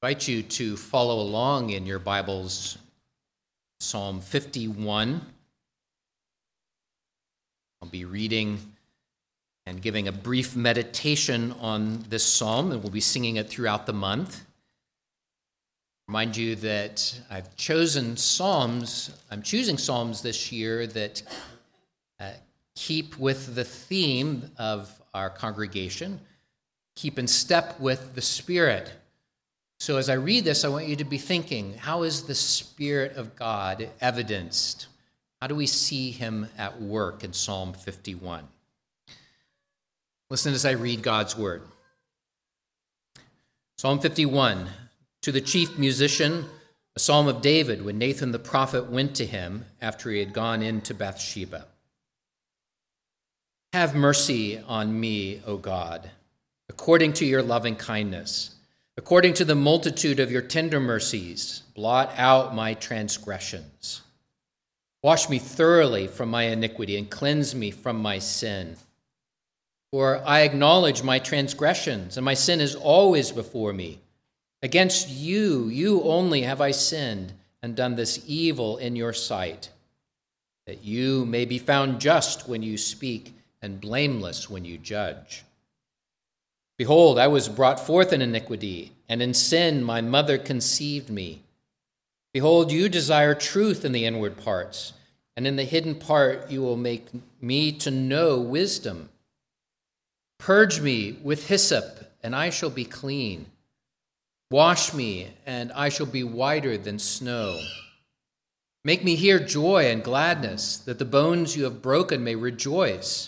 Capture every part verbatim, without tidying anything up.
I invite you to follow along in your Bibles, Psalm fifty-one. I'll be reading and giving a brief meditation on this psalm, and we'll be singing it throughout the month. Remind you that I've chosen psalms, I'm choosing psalms this year that uh, keep with the theme of our congregation, keep in step with the Spirit. So as I read this, I want you to be thinking, how is the Spirit of God evidenced? How do we see him at work in Psalm fifty-one? Listen as I read God's word. Psalm fifty-one, to the chief musician, a psalm of David when Nathan the prophet went to him after he had gone into Bathsheba. Have mercy on me, O God, according to your loving kindness. According to the multitude of your tender mercies, blot out my transgressions. Wash me thoroughly from my iniquity and cleanse me from my sin. For I acknowledge my transgressions, and my sin is always before me. Against you, you only have I sinned and done this evil in your sight, that you may be found just when you speak and blameless when you judge. Behold, I was brought forth in iniquity, and in sin my mother conceived me. Behold, you desire truth in the inward parts, and in the hidden part you will make me to know wisdom. Purge me with hyssop, and I shall be clean. Wash me, and I shall be whiter than snow. Make me hear joy and gladness, that the bones you have broken may rejoice.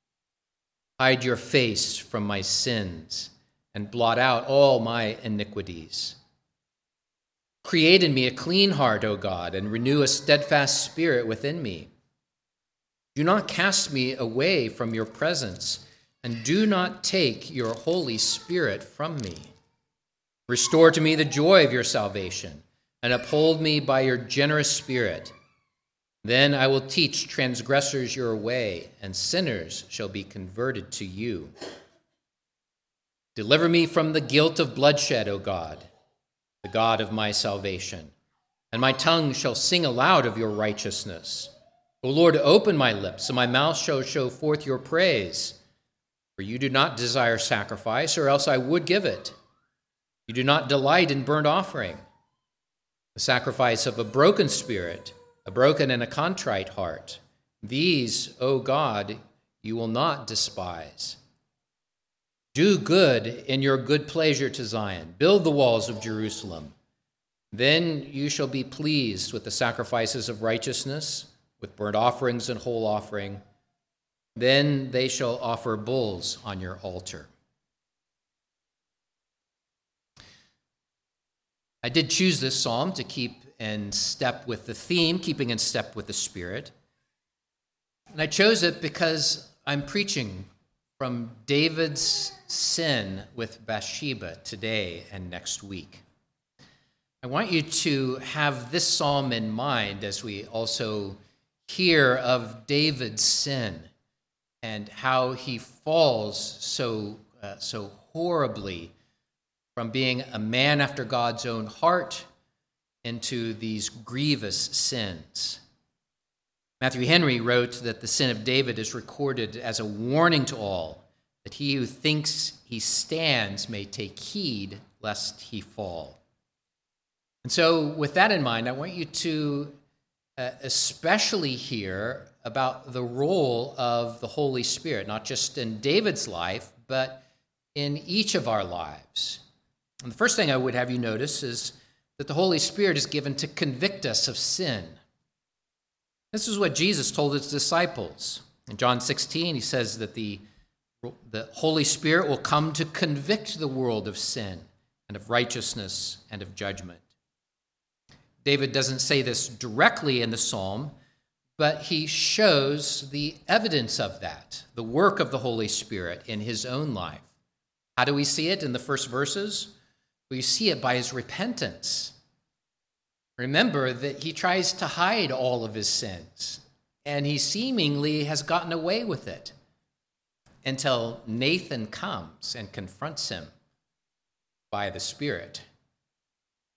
Hide your face from my sins and blot out all my iniquities. Create in me a clean heart, O God, and renew a steadfast spirit within me. Do not cast me away from your presence, and do not take your Holy Spirit from me. Restore to me the joy of your salvation, and uphold me by your generous spirit. Then I will teach transgressors your way, and sinners shall be converted to you. Deliver me from the guilt of bloodshed, O God, the God of my salvation, and my tongue shall sing aloud of your righteousness. O Lord, open my lips, and my mouth shall show forth your praise. For you do not desire sacrifice, or else I would give it. You do not delight in burnt offering. The sacrifice of a broken spirit, a broken and a contrite heart, these, O God, you will not despise. Do good in your good pleasure to Zion. Build the walls of Jerusalem. Then you shall be pleased with the sacrifices of righteousness, with burnt offerings and whole offering. Then they shall offer bulls on your altar. I did choose this psalm to keep in step with the theme, keeping in step with the Spirit. And I chose it because I'm preaching from David's sin with Bathsheba today and next week. I want you to have this psalm in mind as we also hear of David's sin and how he falls so, uh, so horribly from being a man after God's own heart into these grievous sins. Matthew Henry wrote that the sin of David is recorded as a warning to all, that he who thinks he stands may take heed lest he fall. And so with that in mind, I want you to uh, especially hear about the role of the Holy Spirit, not just in David's life, but in each of our lives. And the first thing I would have you notice is that the Holy Spirit is given to convict us of sin. This is what Jesus told his disciples. In John sixteen, he says that the, the Holy Spirit will come to convict the world of sin and of righteousness and of judgment. David doesn't say this directly in the psalm, but he shows the evidence of that, the work of the Holy Spirit in his own life. How do we see it in the first verses? We see it by his repentance. Remember that he tries to hide all of his sins, and he seemingly has gotten away with it until Nathan comes and confronts him by the Spirit.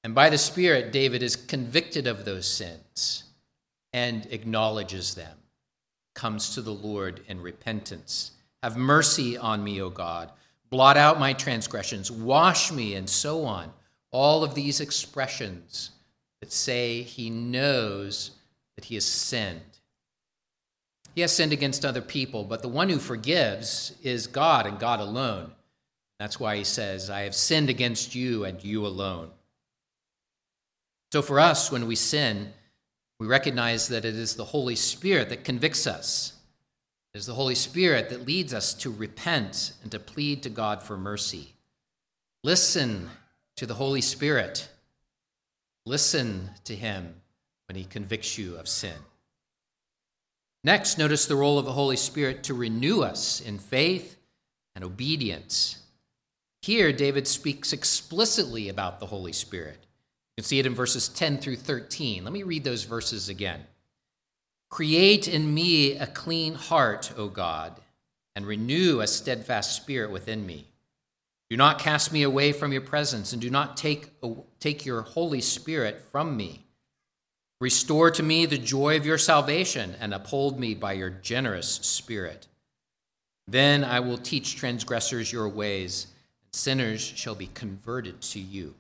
And by the Spirit, David is convicted of those sins and acknowledges them, comes to the Lord in repentance. Have mercy on me, O God. Blot out my transgressions. Wash me, and so on. All of these expressions that say he knows that he has sinned. He has sinned against other people, but the one who forgives is God and God alone. That's why he says, I have sinned against you and you alone. So for us, when we sin, we recognize that it is the Holy Spirit that convicts us. It is the Holy Spirit that leads us to repent and to plead to God for mercy. Listen to the Holy Spirit. Listen to him when he convicts you of sin. Next, notice the role of the Holy Spirit to renew us in faith and obedience. Here, David speaks explicitly about the Holy Spirit. You can see it in verses ten through thirteen. Let me read those verses again. Create in me a clean heart, O God, and renew a steadfast spirit within me. Do not cast me away from your presence, and do not take, take your Holy Spirit from me. Restore to me the joy of your salvation, and uphold me by your generous spirit. Then I will teach transgressors your ways, and sinners shall be converted to you.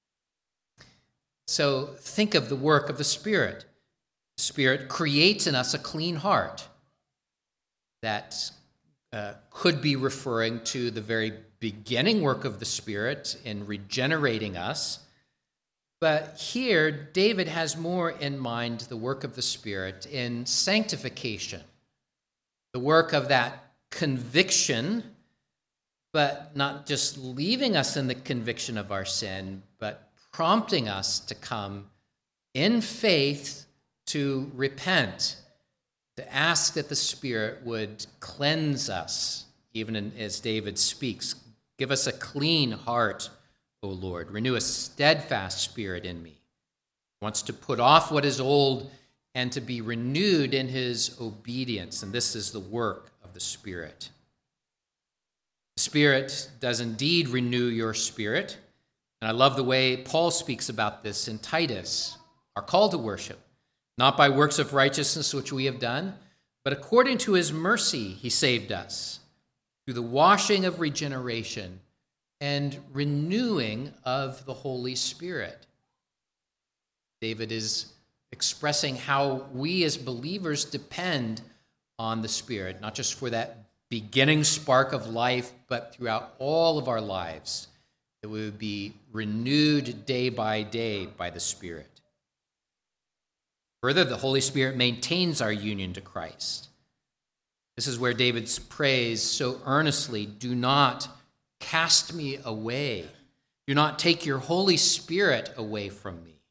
So think of the work of the Spirit. The Spirit creates in us a clean heart. That uh, could be referring to the very beginning work of the Spirit in regenerating us. But here, David has more in mind the work of the Spirit in sanctification, the work of that conviction, but not just leaving us in the conviction of our sin, but prompting us to come in faith to repent, to ask that the Spirit would cleanse us, even in, as David speaks. Give us a clean heart, O Lord. Renew a steadfast spirit in me. He wants to put off what is old and to be renewed in his obedience, and this is the work of the Spirit. The Spirit does indeed renew your spirit. And I love the way Paul speaks about this in Titus, our call to worship, not by works of righteousness which we have done, but according to his mercy he saved us, through the washing of regeneration and renewing of the Holy Spirit. David is expressing how we as believers depend on the Spirit, not just for that beginning spark of life, but throughout all of our lives, that we would be renewed day by day by the Spirit. Further, the Holy Spirit maintains our union to Christ. This is where David prays so earnestly, do not cast me away. Do not take your Holy Spirit away from me.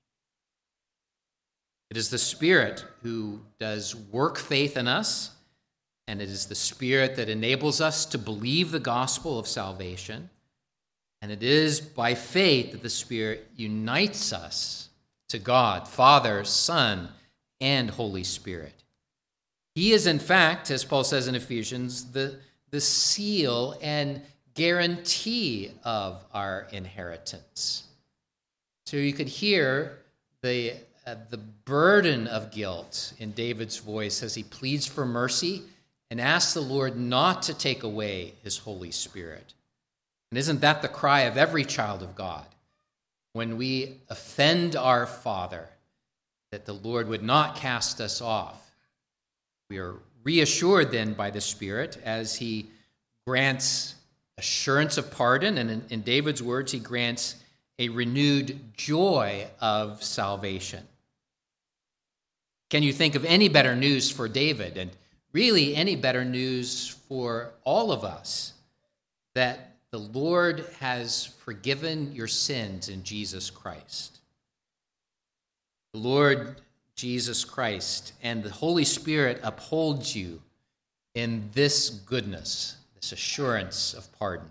It is the Spirit who does work faith in us, and it is the Spirit that enables us to believe the gospel of salvation. And it is by faith that the Spirit unites us to God, Father, Son, and Holy Spirit. He is, in fact, as Paul says in Ephesians, the, the seal and guarantee of our inheritance. So you could hear the, uh, the burden of guilt in David's voice as he pleads for mercy and asks the Lord not to take away his Holy Spirit. And isn't that the cry of every child of God? When we offend our Father, that the Lord would not cast us off. We are reassured then by the Spirit as he grants assurance of pardon, and in, in David's words, he grants a renewed joy of salvation. Can you think of any better news for David, and really any better news for all of us, that the Lord has forgiven your sins in Jesus Christ? The Lord Jesus Christ and the Holy Spirit upholds you in this goodness, this assurance of pardon.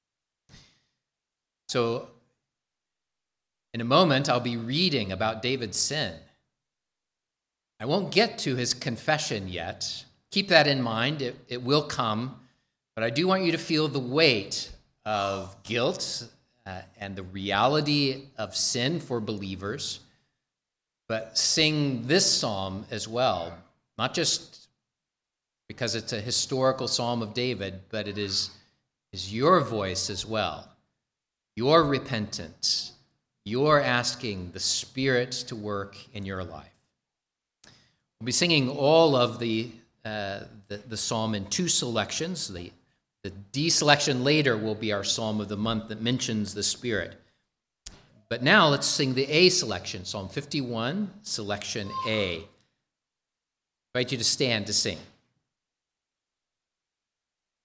So, in a moment, I'll be reading about David's sin. I won't get to his confession yet. Keep that in mind. It, it will come. But I do want you to feel the weight of guilt uh, and the reality of sin for believers, but sing this psalm as well, not just because it's a historical psalm of David, but it is, is your voice as well, your repentance, your asking the Spirit to work in your life. We'll be singing all of the, uh, the, the psalm in two selections. The, the D selection later will be our psalm of the month that mentions the Spirit. But now let's sing the A selection, Psalm fifty-one, selection A. I invite you to stand to sing.